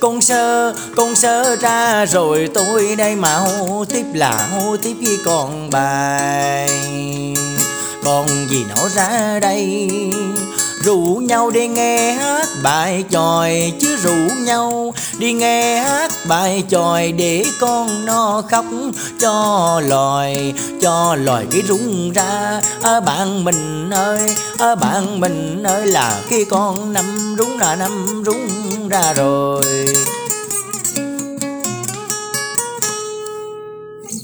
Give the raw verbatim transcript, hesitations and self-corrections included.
Con sơ, con sơ ra rồi tôi đây mà hô tiếp là hô tiếp với con bài. Còn gì nó ra đây rủ nhau đi nghe hát bài chòi, chứ rủ nhau đi nghe hát bài chòi để con nó khóc cho loài, cho loài cái rung ra. À, bạn mình ơi, à, bạn mình ơi là cái con năm rúng là năm rúng ra rồi.